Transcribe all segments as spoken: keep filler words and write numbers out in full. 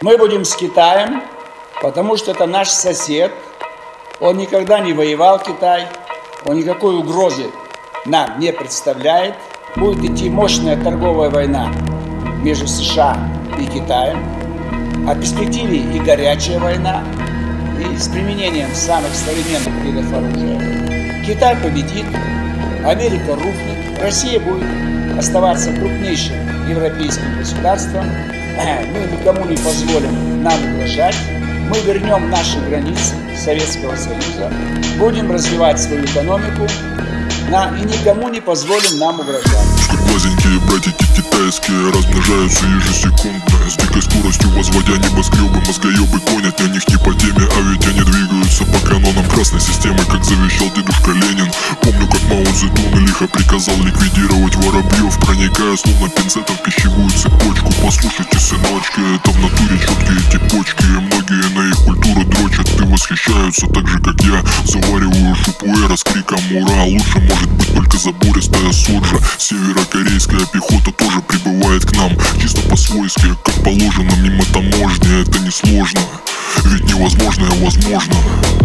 Мы будем с Китаем, потому что это наш сосед. Он никогда не воевал, Китай. Он никакой угрозы нам не представляет. Будет идти мощная торговая война между США и Китаем. А в перспективе и горячая война, и с применением самых современных видов оружия. Китай победит, Америка рухнет, Россия будет оставаться крупнейшим европейским государством. Мы никому не позволим нам угрожать. Мы вернем наши границы Советского Союза, будем развивать свою экономику на, и никому не позволим нам угрожать. Глазенькие братики китайские размножаются ежесекундно, с дикой скоростью возводя небоскребы, мозгоебы гонят на них не по теме, а ведь они двигаются по канонам красной системы, как завещал дедушка Ленин. Помню, как Мао Цзэдун лихо приказал ликвидировать воробьев, проникая словно пинцетом в пищевую цепочку. Послушайте, сыночки, это в натуре четкие эти почки, многие на их культуру дрочат и восхищаются, так же как я завариваю шупуэра с криком «Ура!». Лучше может быть только забористая соджа. Северокорейская пехота тоже прибывает к нам, чисто по-свойски, как положено, мимо таможни. Это несложно, ведь невозможное возможно.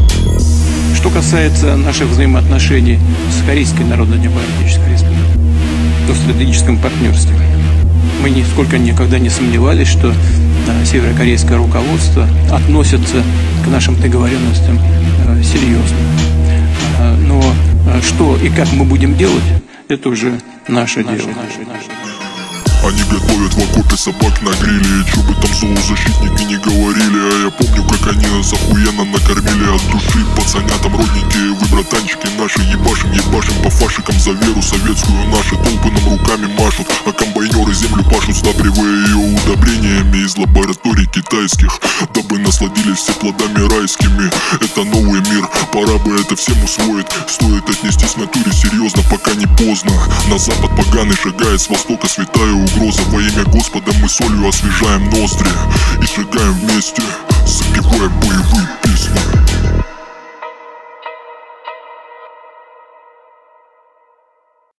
Что касается наших взаимоотношений с Корейской Народно-Демократической Республикой, то в стратегическом партнерстве мы нисколько никогда не сомневались, что да, северокорейское руководство относится к нашим договоренностям э, серьезно. Э, но э, что и как мы будем делать, это уже наше, наше дело. Наше, наше. Они готовят в окопе собак на гриле, и чё бы там зоозащитники не говорили. А я помню, как они нас охуенно накормили от души. Пацанятам родненькие, вы братанчики наши, ебашим, ебашим по фашикам за веру советскую. Наши толпы нам руками машут, а комбайнеры землю пашут, сдабривая ее удобрениями из лабораторий китайских, дабы насладились все плодами райскими. Это новый мир, пора бы это всем усвоить. Стоит отнестись к натуре серьезно, пока не поздно. На запад поганый шагает, с востока святая угроза. Во имя Господа мы солью освежаем ноздри и шагаем вместе, запевая боевые песни.